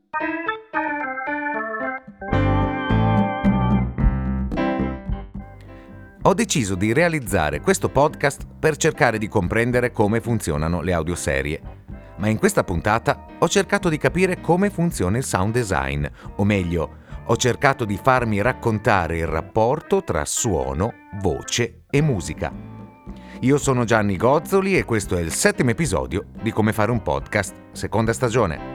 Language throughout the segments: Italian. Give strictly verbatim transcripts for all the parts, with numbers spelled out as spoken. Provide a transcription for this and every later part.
Ho deciso di realizzare questo podcast per cercare di comprendere come funzionano le audioserie. Ma in questa puntata ho cercato di capire come funziona il sound design, o meglio, ho cercato di farmi raccontare il rapporto tra suono, voce e musica. Io sono Gianni Gozzoli e questo è il settimo episodio di Come fare un podcast, seconda stagione.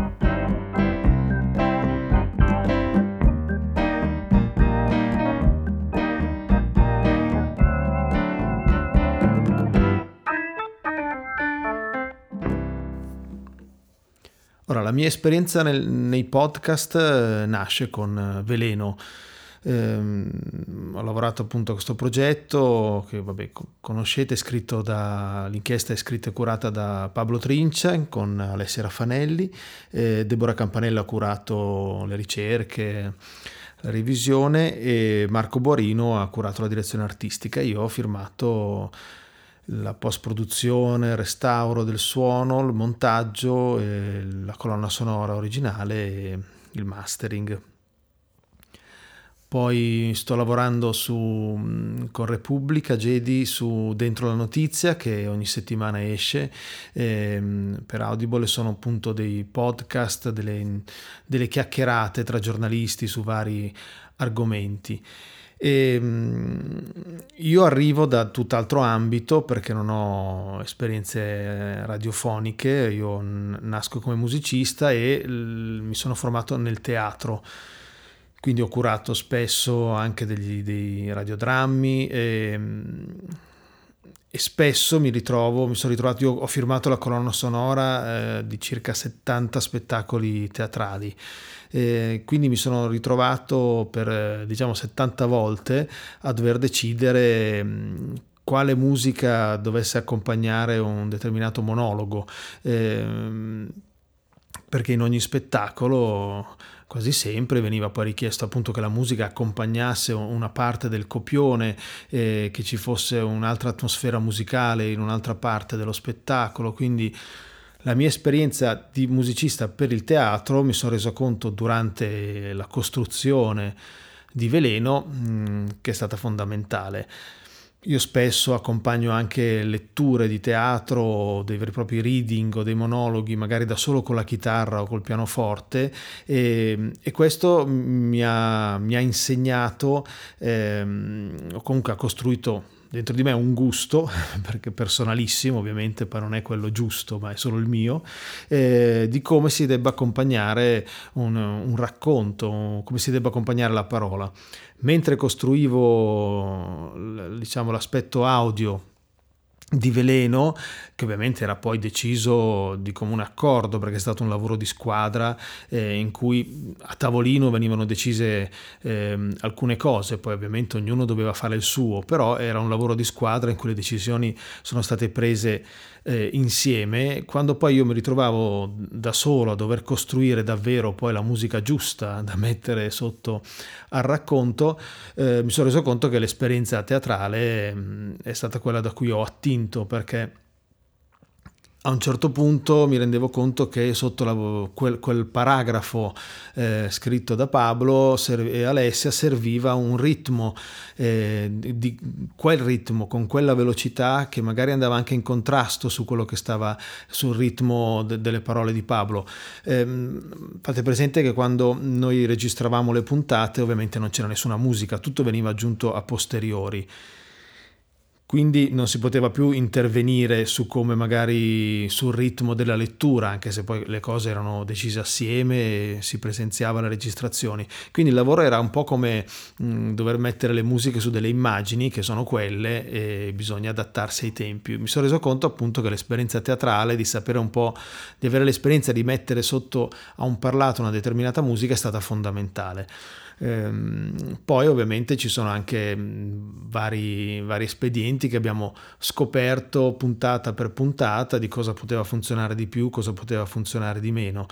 Ora, la mia esperienza nel, nei podcast eh, nasce con eh, Veleno. Eh, ho lavorato appunto a questo progetto che vabbè conoscete, è scritto da, l'inchiesta è scritta e curata da Pablo Trincia con Alessia Raffanelli, eh, Deborah Campanella ha curato le ricerche, la revisione e Marco Borino ha curato la direzione artistica. Io ho firmato la post-produzione, il restauro del suono, il montaggio, eh, la colonna sonora originale e il mastering. Poi sto lavorando su, con Repubblica Gedi su Dentro la Notizia, che ogni settimana esce ehm, per Audible. Sono appunto dei podcast, delle, delle chiacchierate tra giornalisti su vari argomenti. E io arrivo da tutt'altro ambito perché non ho esperienze radiofoniche, io nasco come musicista e mi sono formato nel teatro, quindi ho curato spesso anche degli, dei radiodrammi e, e spesso mi ritrovo, mi sono ritrovato, io ho firmato la colonna sonora eh, di circa settanta spettacoli teatrali. Eh, quindi mi sono ritrovato per diciamo settanta volte a dover decidere mh, quale musica dovesse accompagnare un determinato monologo, eh, perché in ogni spettacolo quasi sempre veniva poi richiesto appunto che la musica accompagnasse una parte del copione, eh, che ci fosse un'altra atmosfera musicale in un'altra parte dello spettacolo. Quindi la mia esperienza di musicista per il teatro, mi sono reso conto durante la costruzione di Veleno mh, che è stata fondamentale. Io spesso accompagno anche letture di teatro, dei veri e propri reading o dei monologhi, magari da solo con la chitarra o col pianoforte, e, e questo mi ha, mi ha insegnato, ehm, o comunque ha costruito dentro di me un gusto, perché personalissimo ovviamente, poi non è quello giusto ma è solo il mio, eh, di come si debba accompagnare un, un racconto, come si debba accompagnare la parola. Mentre costruivo diciamo l'aspetto audio di Veleno, che ovviamente era poi deciso di comune accordo perché è stato un lavoro di squadra eh, in cui a tavolino venivano decise eh, alcune cose, poi ovviamente ognuno doveva fare il suo, però era un lavoro di squadra in cui le decisioni sono state prese eh, insieme. Quando poi io mi ritrovavo da solo a dover costruire davvero poi la musica giusta da mettere sotto al racconto, eh, mi sono reso conto che l'esperienza teatrale mh, è stata quella da cui ho attinto, perché a un certo punto mi rendevo conto che sotto la, quel, quel paragrafo eh, scritto da Pablo e Alessia serviva un ritmo, eh, di quel ritmo con quella velocità che magari andava anche in contrasto su quello che stava sul ritmo de, delle parole di Pablo. Eh, fate presente che quando noi registravamo le puntate ovviamente non c'era nessuna musica, tutto veniva aggiunto a posteriori. Quindi non si poteva più intervenire su come magari sul ritmo della lettura, anche se poi le cose erano decise assieme e si presenziava alle registrazioni. Quindi il lavoro era un po' come mh, dover mettere le musiche su delle immagini che sono quelle e bisogna adattarsi ai tempi. Mi sono reso conto appunto che l'esperienza teatrale, di sapere un po', di avere l'esperienza di mettere sotto a un parlato una determinata musica è stata fondamentale. Ehm, poi ovviamente ci sono anche vari, vari espedienti che abbiamo scoperto puntata per puntata di cosa poteva funzionare di più, cosa poteva funzionare di meno.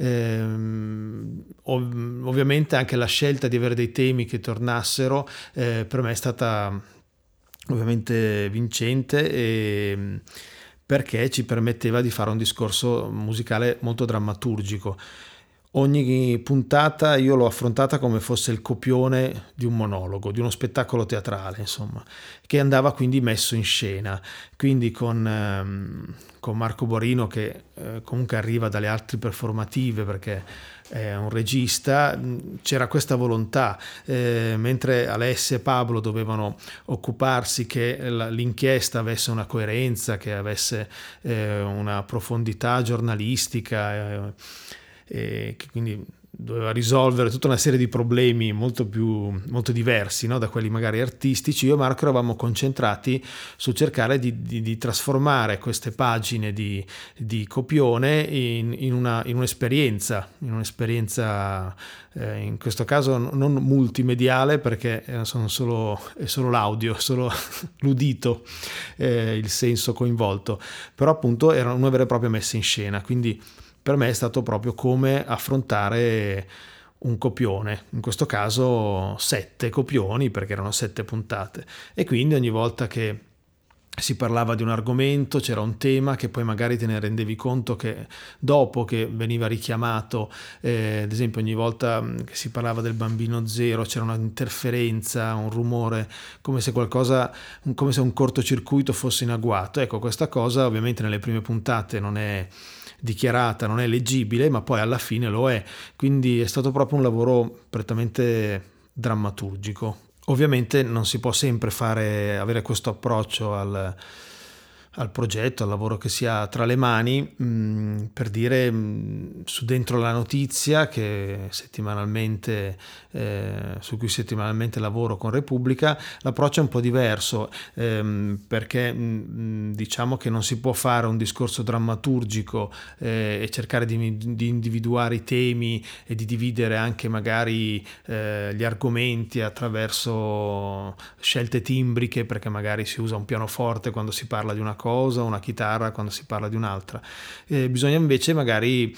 Ehm, ov- ovviamente anche la scelta di avere dei temi che tornassero eh, per me è stata ovviamente vincente, e perché ci permetteva di fare un discorso musicale molto drammaturgico. Ogni puntata io l'ho affrontata come fosse il copione di un monologo, di uno spettacolo teatrale, insomma, che andava quindi messo in scena. Quindi con, ehm, con Marco Buarino, che eh, comunque arriva dalle arti performative perché è un regista, c'era questa volontà, eh, mentre Alessia e Pablo dovevano occuparsi che l'inchiesta avesse una coerenza, che avesse eh, una profondità giornalistica, eh, e che quindi doveva risolvere tutta una serie di problemi molto più molto diversi, no? Da quelli magari artistici. Io e Marco eravamo concentrati su cercare di, di, di trasformare queste pagine di, di copione in, in, una, in un'esperienza, in un'esperienza eh, in questo caso non multimediale, perché sono solo, è solo l'audio, solo l'udito, eh, il senso coinvolto, però appunto era una vera e propria messa in scena. Quindi per me è stato proprio come affrontare un copione, in questo caso sette copioni, perché erano sette puntate, e quindi ogni volta che si parlava di un argomento c'era un tema che poi magari te ne rendevi conto che dopo che veniva richiamato, eh, ad esempio ogni volta che si parlava del bambino zero c'era un'interferenza, un rumore, come se qualcosa, come se un cortocircuito fosse in agguato. Ecco, questa cosa ovviamente nelle prime puntate non è dichiarata, non è leggibile, ma poi alla fine lo è. Quindi è stato proprio un lavoro prettamente drammaturgico. Ovviamente non si può sempre fare, avere questo approccio al, al progetto, al lavoro che si ha tra le mani, mh, per dire, mh, su Dentro la Notizia, che settimanalmente, eh, su cui settimanalmente lavoro con Repubblica, l'approccio è un po' diverso, ehm, perché mh, diciamo che non si può fare un discorso drammaturgico eh, e cercare di, di individuare i temi e di dividere anche magari eh, gli argomenti attraverso scelte timbriche, perché magari si usa un pianoforte quando si parla di una cosa, una chitarra quando si parla di un'altra. Eh, bisogna invece magari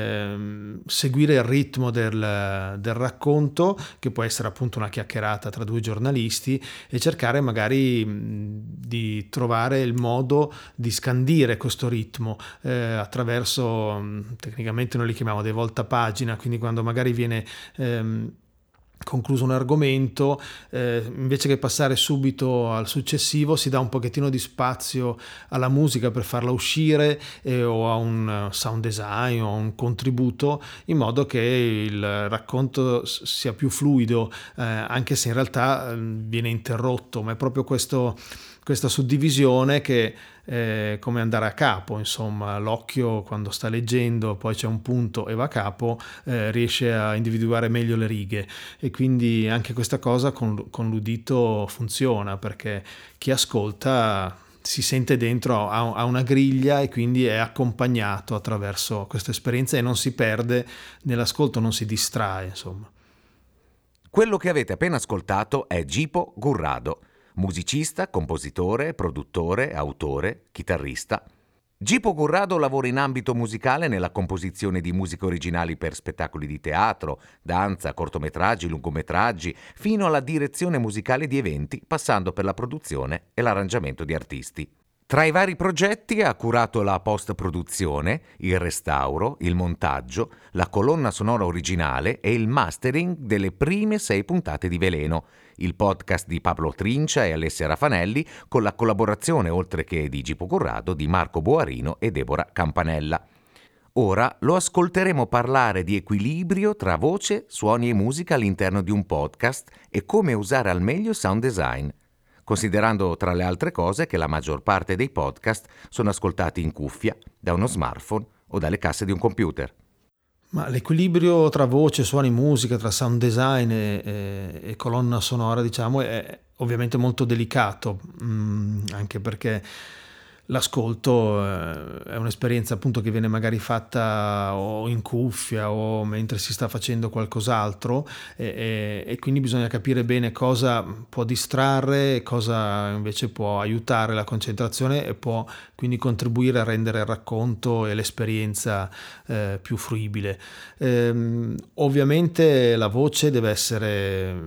eh, seguire il ritmo del, del racconto, che può essere appunto una chiacchierata tra due giornalisti, e cercare magari mh, di trovare il modo di scandire questo ritmo eh, attraverso, mh, tecnicamente noi li chiamiamo dei voltapagina, quindi quando magari viene ehm, concluso un argomento, eh, invece che passare subito al successivo si dà un pochettino di spazio alla musica per farla uscire, eh, o a un sound design o a un contributo, in modo che il racconto sia più fluido, eh, anche se in realtà eh, viene interrotto, ma è proprio questo, questa suddivisione che è come andare a capo, insomma, l'occhio quando sta leggendo poi c'è un punto e va a capo, eh, riesce a individuare meglio le righe, e quindi anche questa cosa con, con l'udito funziona, perché chi ascolta si sente dentro a, a una griglia e quindi è accompagnato attraverso questa esperienza e non si perde nell'ascolto, non si distrae, insomma. Quello che avete appena ascoltato è Gipo Gurrado, musicista, compositore, produttore, autore, chitarrista. Gipo Gurrado lavora in ambito musicale nella composizione di musiche originali per spettacoli di teatro, danza, cortometraggi, lungometraggi, fino alla direzione musicale di eventi, passando per la produzione e l'arrangiamento di artisti. Tra i vari progetti ha curato la post-produzione, il restauro, il montaggio, la colonna sonora originale e il mastering delle prime sei puntate di Veleno, il podcast di Pablo Trincia e Alessia Raffanelli, con la collaborazione, oltre che di Gipo Gurrado, di Marco Buarino e Deborah Campanella. Ora lo ascolteremo parlare di equilibrio tra voce, suoni e musica all'interno di un podcast e come usare al meglio il sound design, considerando tra le altre cose che la maggior parte dei podcast sono ascoltati in cuffia, da uno smartphone o dalle casse di un computer. Ma l'equilibrio tra voce, suoni, musica, tra sound design e, e, e colonna sonora, diciamo, è ovviamente molto delicato, mh, anche perché l'ascolto è un'esperienza appunto che viene magari fatta o in cuffia o mentre si sta facendo qualcos'altro, e, e, e quindi bisogna capire bene cosa può distrarre, cosa invece può aiutare la concentrazione e può quindi contribuire a rendere il racconto e l'esperienza eh, più fruibile. Ehm, ovviamente la voce deve essere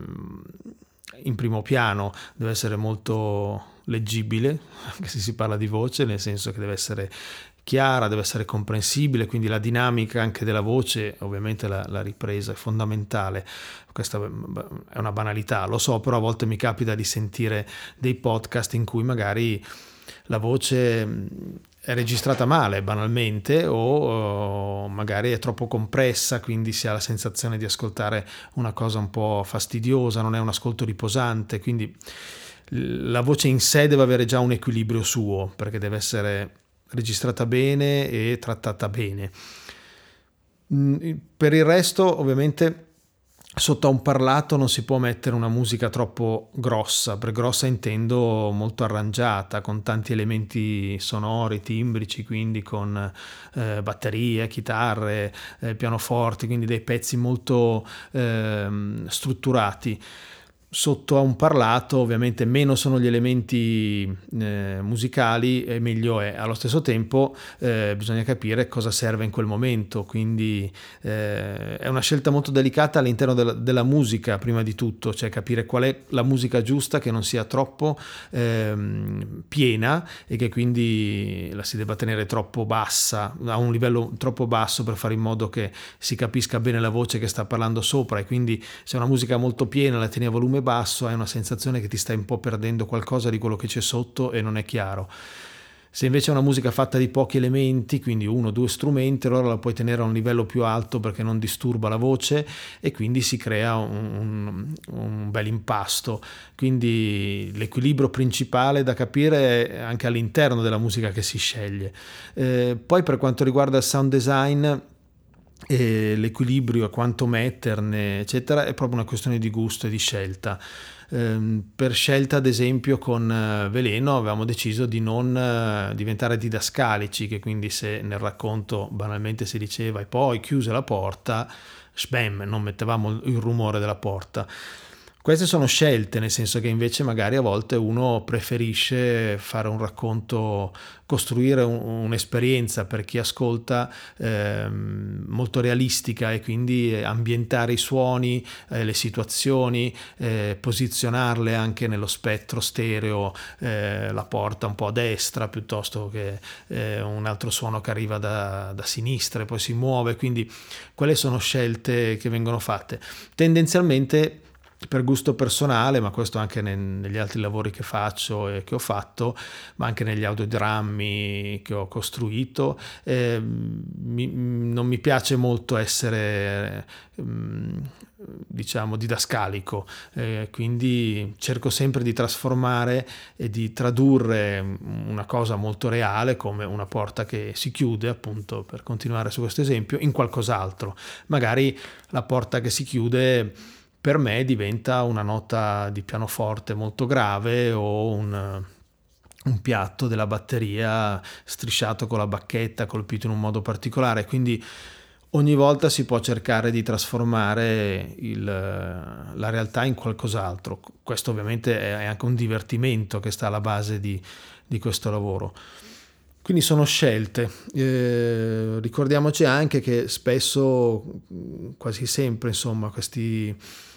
in primo piano, deve essere molto leggibile, anche se si parla di voce, nel senso che deve essere chiara, deve essere comprensibile, quindi la dinamica anche della voce, ovviamente la, la ripresa è fondamentale. Questa è una banalità, lo so, però a volte mi capita di sentire dei podcast in cui magari la voce è registrata male banalmente, o magari è troppo compressa, quindi si ha la sensazione di ascoltare una cosa un po' fastidiosa, non è un ascolto riposante, quindi la voce in sé deve avere già un equilibrio suo, perché deve essere registrata bene e trattata bene. Per il resto, ovviamente, sotto a un parlato non si può mettere una musica troppo grossa. Per grossa intendo molto arrangiata, con tanti elementi sonori, timbrici, quindi con eh, batterie, chitarre, eh, pianoforti, quindi dei pezzi molto eh, strutturati. Sotto a un parlato ovviamente meno sono gli elementi eh, musicali e meglio è. Allo stesso tempo eh, bisogna capire cosa serve in quel momento, quindi eh, è una scelta molto delicata all'interno della, della musica, prima di tutto, cioè capire qual è la musica giusta, che non sia troppo eh, piena e che quindi la si debba tenere troppo bassa, a un livello troppo basso, per fare in modo che si capisca bene la voce che sta parlando sopra. E quindi se una musica molto piena la tieni a volume basso, hai una sensazione che ti stai un po' perdendo qualcosa di quello che c'è sotto e non è chiaro. Se invece è una musica fatta di pochi elementi, quindi uno o due strumenti, allora la puoi tenere a un livello più alto perché non disturba la voce e quindi si crea un, un, un bel impasto. Quindi l'equilibrio principale da capire è anche all'interno della musica che si sceglie. Eh, poi per quanto riguarda il sound design, e l'equilibrio, quanto metterne eccetera, è proprio una questione di gusto e di scelta. Eh, per scelta, ad esempio, con eh, Veleno avevamo deciso di non eh, diventare didascalici, che quindi se nel racconto banalmente si diceva e poi chiuse la porta, sbam, non mettevamo il rumore della porta. Queste sono scelte, nel senso che invece magari a volte uno preferisce fare un racconto, costruire un, un'esperienza per chi ascolta eh, molto realistica, e quindi ambientare i suoni, eh, le situazioni, eh, posizionarle anche nello spettro stereo, eh, la porta un po' a destra piuttosto che eh, un altro suono che arriva da, da sinistra e poi si muove. Quindi quelle sono scelte che vengono fatte tendenzialmente per gusto personale, ma questo anche negli altri lavori che faccio e che ho fatto, ma anche negli audiodrammi che ho costruito. Eh, mi, non mi piace molto essere eh, diciamo didascalico, eh, quindi cerco sempre di trasformare e di tradurre una cosa molto reale, come una porta che si chiude, appunto, per continuare su questo esempio, in qualcos'altro. Magari la porta che si chiude per me diventa una nota di pianoforte molto grave, o un, un piatto della batteria strisciato con la bacchetta, colpito in un modo particolare. Quindi ogni volta si può cercare di trasformare il, la realtà in qualcos'altro. Questo ovviamente è anche un divertimento che sta alla base di, di questo lavoro. Quindi sono scelte. Eh, ricordiamoci anche che spesso, quasi sempre, insomma, questi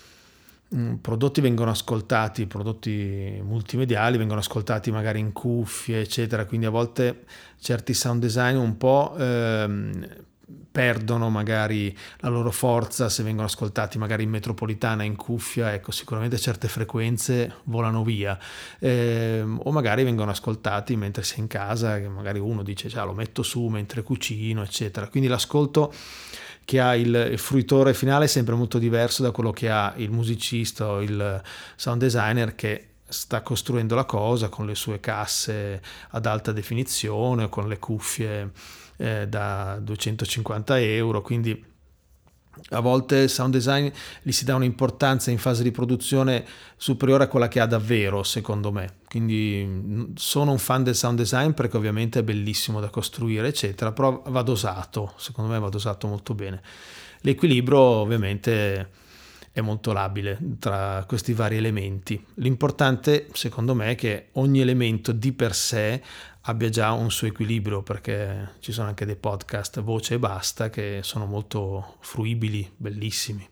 prodotti vengono ascoltati, prodotti multimediali vengono ascoltati magari in cuffie eccetera, quindi a volte certi sound design un po' ehm, perdono magari la loro forza se vengono ascoltati magari in metropolitana, in cuffia. Ecco, sicuramente certe frequenze volano via, ehm, o magari vengono ascoltati mentre sei in casa, che magari uno dice cioè, lo metto su mentre cucino eccetera. Quindi l'ascolto che ha il, il fruitore finale è sempre molto diverso da quello che ha il musicista o il sound designer che sta costruendo la cosa con le sue casse ad alta definizione o con le cuffie eh, da duecentocinquanta euro. Quindi a volte il sound design gli si dà un'importanza in fase di produzione superiore a quella che ha davvero, secondo me. Quindi sono un fan del sound design perché ovviamente è bellissimo da costruire eccetera, però va dosato, secondo me va dosato molto bene. L'equilibrio ovviamente è molto labile tra questi vari elementi. L'importante secondo me è che ogni elemento di per sé abbia già un suo equilibrio, perché ci sono anche dei podcast voce e basta che sono molto fruibili, bellissimi.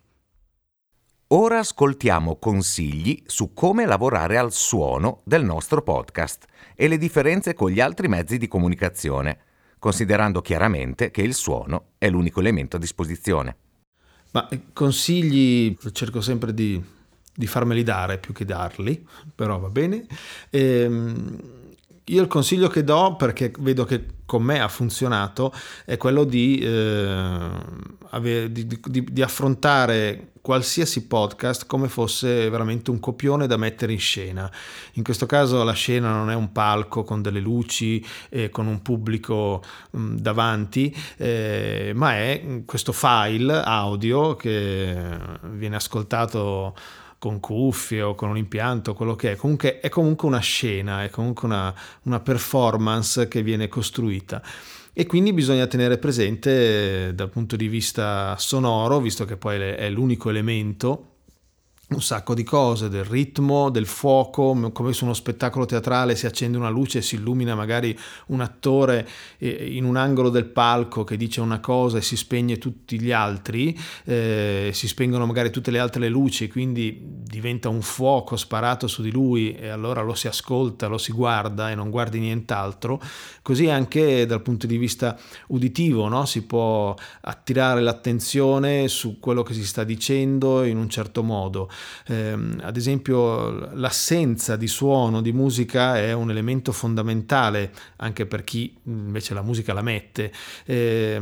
Ora ascoltiamo consigli su come lavorare al suono del nostro podcast e le differenze con gli altri mezzi di comunicazione, considerando chiaramente che il suono è l'unico elemento a disposizione. Ma consigli cerco sempre di, di farmeli dare più che darli, però va bene. Ehm, io il consiglio che do, perché vedo che con me ha funzionato, è quello di, eh, ave- di, di- di affrontare qualsiasi podcast come fosse veramente un copione da mettere in scena. In questo caso la scena non è un palco con delle luci e con un pubblico mh, davanti, eh, ma è questo file audio che viene ascoltato con cuffie o con un impianto, quello che è. Comunque è comunque una scena, è comunque una, una performance che viene costruita. E quindi bisogna tenere presente eh, dal punto di vista sonoro, visto che poi è l'unico elemento, un sacco di cose, del ritmo, del fuoco, come su uno spettacolo teatrale si accende una luce e si illumina magari un attore in un angolo del palco che dice una cosa e si spegne tutti gli altri, eh, si spengono magari tutte le altre luci, quindi diventa un fuoco sparato su di lui e allora lo si ascolta, lo si guarda e non guardi nient'altro. Così anche dal punto di vista uditivo, no? Si può attirare l'attenzione su quello che si sta dicendo in un certo modo. Eh, ad esempio l'assenza di suono, di musica è un elemento fondamentale anche per chi invece la musica la mette. Eh,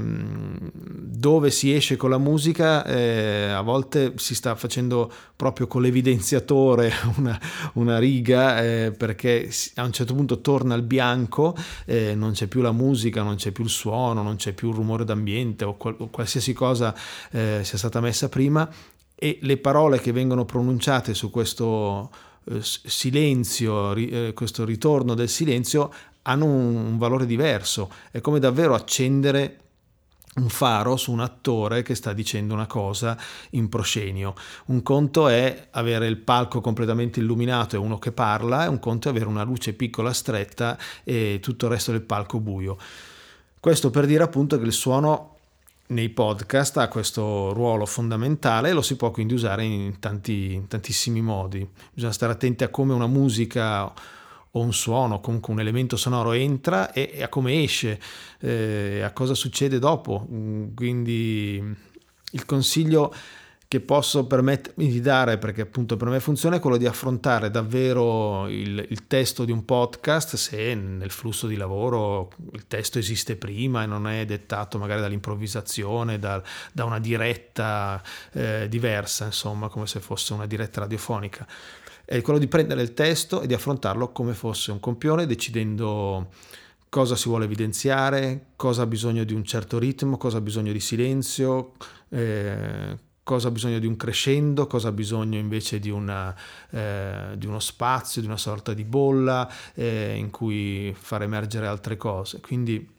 dove si esce con la musica eh, a volte si sta facendo proprio con l'evidenziatore una, una riga eh, perché a un certo punto torna il bianco, eh, non c'è più la musica, non c'è più il suono, non c'è più il rumore d'ambiente o, qual- o qualsiasi cosa eh, sia stata messa prima, e le parole che vengono pronunciate su questo eh, silenzio, ri, eh, questo ritorno del silenzio hanno un, un valore diverso. È come davvero accendere un faro su un attore che sta dicendo una cosa in proscenio. Un conto è avere il palco completamente illuminato e uno che parla, e un conto è avere una luce piccola stretta e tutto il resto del palco buio. Questo per dire appunto che il suono nei podcast ha questo ruolo fondamentale e lo si può quindi usare in, tanti, in tantissimi modi. Bisogna stare attenti a come una musica o un suono, comunque un elemento sonoro entra e, e a come esce, eh, a cosa succede dopo. Quindi il consiglio che posso permettermi di dare, perché appunto per me funziona, è quello di affrontare davvero il, il testo di un podcast, se nel flusso di lavoro il testo esiste prima e non è dettato magari dall'improvvisazione, da, da una diretta eh, diversa, insomma, come se fosse una diretta radiofonica. È quello di prendere il testo e di affrontarlo come fosse un copione, decidendo cosa si vuole evidenziare, cosa ha bisogno di un certo ritmo, cosa ha bisogno di silenzio, eh, cosa ha bisogno di un crescendo, cosa ha bisogno invece di, una, eh, di uno spazio, di una sorta di bolla eh, in cui far emergere altre cose. Quindi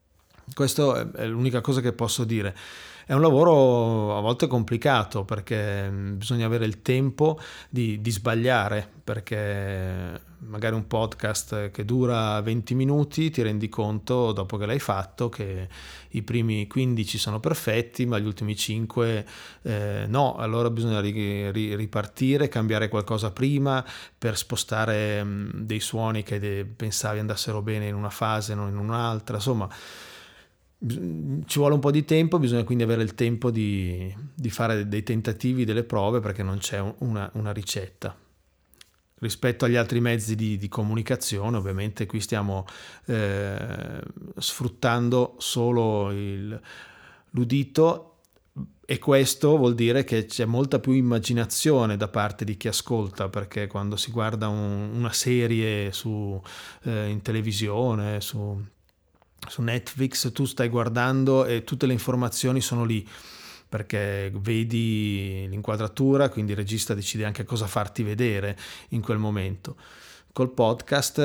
questa è l'unica cosa che posso dire. È un lavoro a volte complicato perché bisogna avere il tempo di, di sbagliare, perché magari un podcast che dura venti minuti ti rendi conto dopo che l'hai fatto che i primi quindici sono perfetti ma gli ultimi cinque eh, no, allora bisogna ri, ri, ripartire, cambiare qualcosa prima per spostare mh, dei suoni che de- pensavi andassero bene in una fase, non in un'altra, insomma. Ci vuole un po' di tempo, bisogna quindi avere il tempo di, di fare dei tentativi, delle prove, perché non c'è una, una ricetta. Rispetto agli altri mezzi di, di comunicazione, ovviamente qui stiamo eh, sfruttando solo il, l'udito, e questo vuol dire che c'è molta più immaginazione da parte di chi ascolta, perché quando si guarda un, una serie su, eh, in televisione, su su Netflix, tu stai guardando e tutte le informazioni sono lì perché vedi l'inquadratura, quindi il regista decide anche cosa farti vedere in quel momento. Col podcast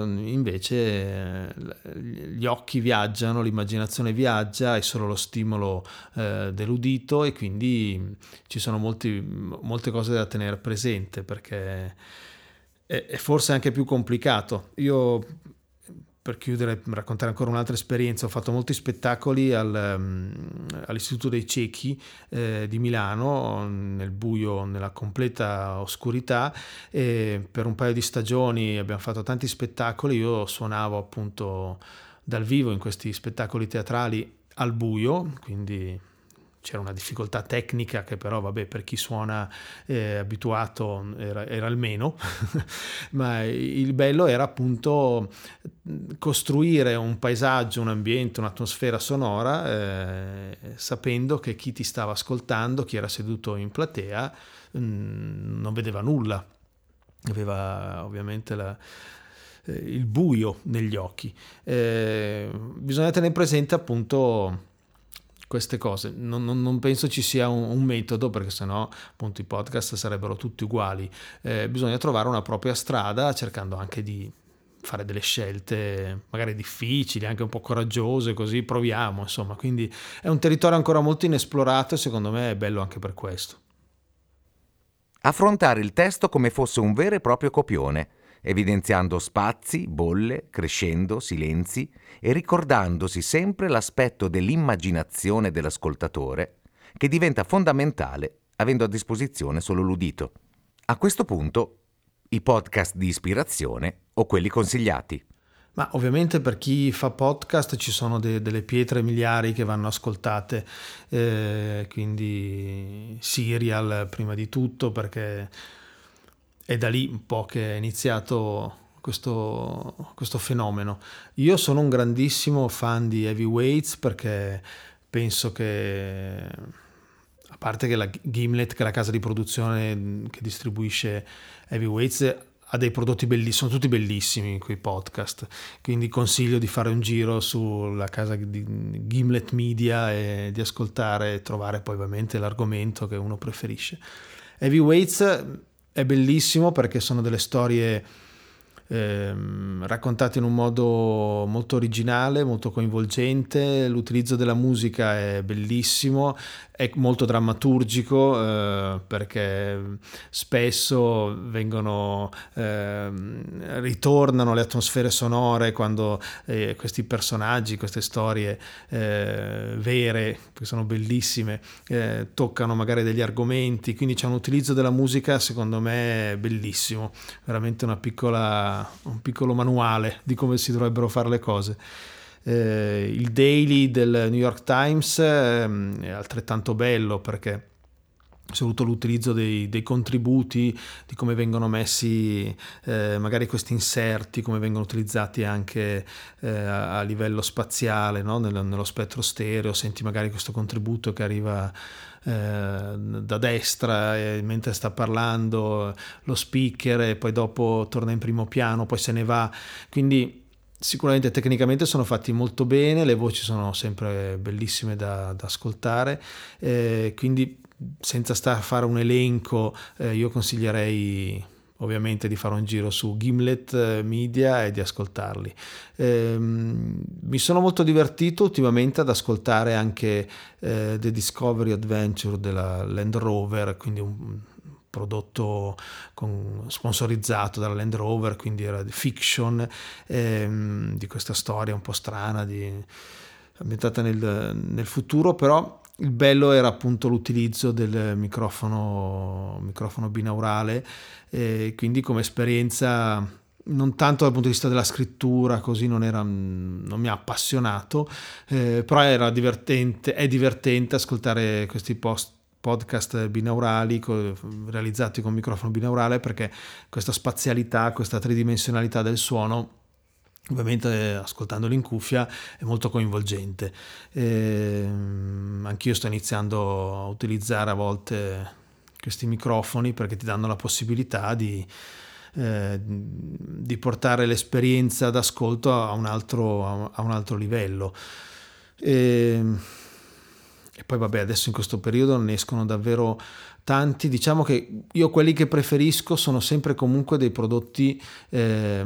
invece gli occhi viaggiano, l'immaginazione viaggia, è solo lo stimolo eh, dell'udito, e quindi ci sono molti, molte cose da tenere presente, perché è, è forse anche più complicato. Io, per chiudere, raccontare ancora un'altra esperienza, ho fatto molti spettacoli al, um, all'Istituto dei Ciechi eh, di Milano, nel buio, nella completa oscurità, e per un paio di stagioni abbiamo fatto tanti spettacoli. Io suonavo appunto dal vivo in questi spettacoli teatrali al buio, quindi c'era una difficoltà tecnica che però vabbè, per chi suona eh, abituato era, era il meno, ma il bello era appunto costruire un paesaggio, un ambiente, un'atmosfera sonora eh, sapendo che chi ti stava ascoltando, chi era seduto in platea mh, non vedeva nulla, aveva ovviamente la eh, il buio negli occhi. Eh, bisogna tenere presente appunto queste cose. Non, non, non penso ci sia un, un metodo, perché sennò appunto i podcast sarebbero tutti uguali. Eh, bisogna trovare una propria strada, cercando anche di fare delle scelte magari difficili, anche un po' coraggiose, così proviamo, insomma. Quindi è un territorio ancora molto inesplorato e secondo me è bello anche per questo. Affrontare il testo come fosse un vero e proprio copione, evidenziando spazi, bolle, crescendo, silenzi e ricordandosi sempre l'aspetto dell'immaginazione dell'ascoltatore, che diventa fondamentale avendo a disposizione solo l'udito. A questo punto, i podcast di ispirazione o quelli consigliati. Ma ovviamente per chi fa podcast ci sono de- delle pietre miliari che vanno ascoltate, eh, quindi Serial prima di tutto, perché è da lì un po' che è iniziato questo, questo fenomeno. Io sono un grandissimo fan di Heavyweights perché penso che, a parte che la Gimlet, che è la casa di produzione che distribuisce Heavyweights, ha dei prodotti bellissimi, sono tutti bellissimi quei podcast, quindi consiglio di fare un giro sulla casa di Gimlet Media e di ascoltare e trovare poi ovviamente l'argomento che uno preferisce. Heavyweights è bellissimo perché sono delle storie ehm, raccontate in un modo molto originale, molto coinvolgente, l'utilizzo della musica è bellissimo, è molto drammaturgico eh, perché spesso vengono eh, ritornano le atmosfere sonore quando eh, questi personaggi, queste storie eh, vere, che sono bellissime, eh, toccano magari degli argomenti, quindi c'è un utilizzo della musica secondo me bellissimo, veramente una piccola, un piccolo manuale di come si dovrebbero fare le cose. Eh, il Daily del New York Times eh, è altrettanto bello perché soprattutto l'utilizzo dei, dei contributi, di come vengono messi eh, magari questi inserti, come vengono utilizzati anche eh, a, a livello spaziale, no? Nel, nello spettro stereo, senti magari questo contributo che arriva eh, da destra e mentre sta parlando lo speaker e poi dopo torna in primo piano, poi se ne va, quindi sicuramente tecnicamente sono fatti molto bene, le voci sono sempre bellissime da, da ascoltare, eh, quindi senza stare a fare un elenco eh, io consiglierei ovviamente di fare un giro su Gimlet Media e di ascoltarli. Eh, mi sono molto divertito ultimamente ad ascoltare anche eh, The Discovery Adventure della Land Rover, quindi un prodotto con, sponsorizzato dalla Land Rover, quindi era di fiction, ehm, di questa storia un po' strana di, ambientata nel, nel futuro, però il bello era appunto l'utilizzo del microfono, microfono binaurale, e quindi come esperienza non tanto dal punto di vista della scrittura, così non, era, non mi ha appassionato, eh, però era divertente, è divertente ascoltare questi post podcast binaurali realizzati con microfono binaurale, perché questa spazialità, questa tridimensionalità del suono ovviamente ascoltandolo in cuffia è molto coinvolgente. E anch'io sto iniziando a utilizzare a volte questi microfoni perché ti danno la possibilità di eh, di portare l'esperienza d'ascolto a un altro a un altro livello. E E poi vabbè, adesso in questo periodo ne escono davvero tanti. Diciamo che io quelli che preferisco sono sempre comunque dei prodotti eh,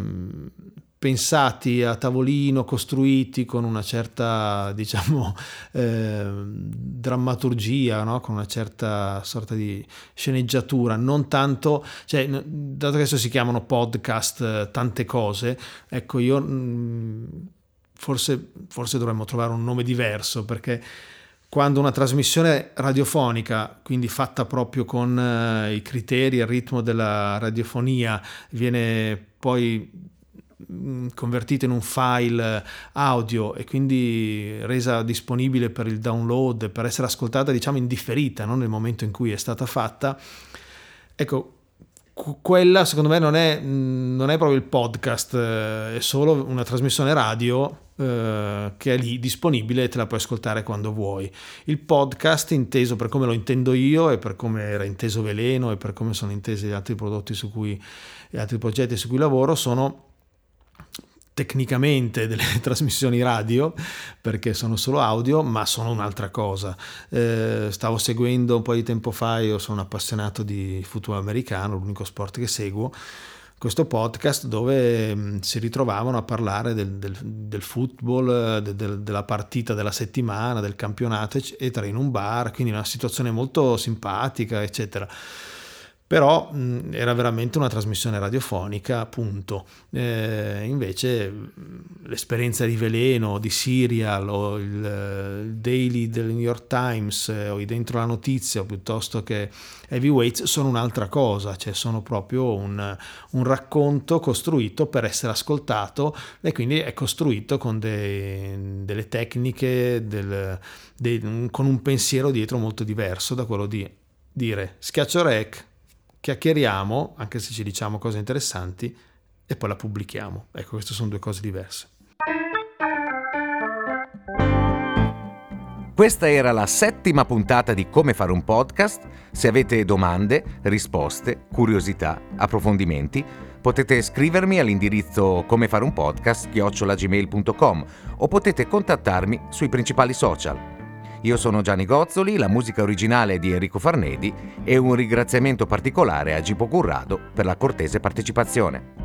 pensati a tavolino, costruiti con una certa, diciamo, eh, drammaturgia, no? Con una certa sorta di sceneggiatura, non tanto, cioè, dato che adesso si chiamano podcast tante cose, ecco, io mh, forse, forse dovremmo trovare un nome diverso, perché quando una trasmissione radiofonica, quindi fatta proprio con eh, i criteri e il ritmo della radiofonia, viene poi convertita in un file audio e quindi resa disponibile per il download, per essere ascoltata diciamo in differita, non nel momento in cui è stata fatta. Ecco, quella secondo me non è, non è proprio il podcast, è solo una trasmissione radio eh, che è lì disponibile e te la puoi ascoltare quando vuoi. Il podcast, inteso per come lo intendo io e per come era inteso Veleno e per come sono intesi gli altri prodotti su cui, gli altri progetti su cui lavoro, sono tecnicamente delle trasmissioni radio perché sono solo audio, ma sono un'altra cosa. Eh, stavo seguendo un po' di tempo fa, io sono un appassionato di football americano, l'unico sport che seguo, questo podcast dove mh, si ritrovavano a parlare del, del, del football, de, de, della partita della settimana, del campionato eccetera, in un bar, quindi una situazione molto simpatica eccetera. Però mh, era veramente una trasmissione radiofonica, appunto. Eh, invece mh, l'esperienza di Veleno, di Serial o il, il Daily del New York Times eh, o i Dentro la Notizia piuttosto che Heavyweights sono un'altra cosa, cioè sono proprio un, un racconto costruito per essere ascoltato e quindi è costruito con dei, delle tecniche, del, dei, con un pensiero dietro molto diverso da quello di dire schiaccio rec, chiacchieriamo, anche se ci diciamo cose interessanti, e poi la pubblichiamo. Ecco, queste sono due cose diverse. Questa era la settima puntata di Come fare un podcast. Se avete domande, risposte, curiosità, approfondimenti, potete scrivermi all'indirizzo come fare un podcast chiocciola gmail punto com o potete contattarmi sui principali social. Io sono Gianni Gozzoli, la musica originale è di Enrico Farnedi e un ringraziamento particolare a Gipo Currado per la cortese partecipazione.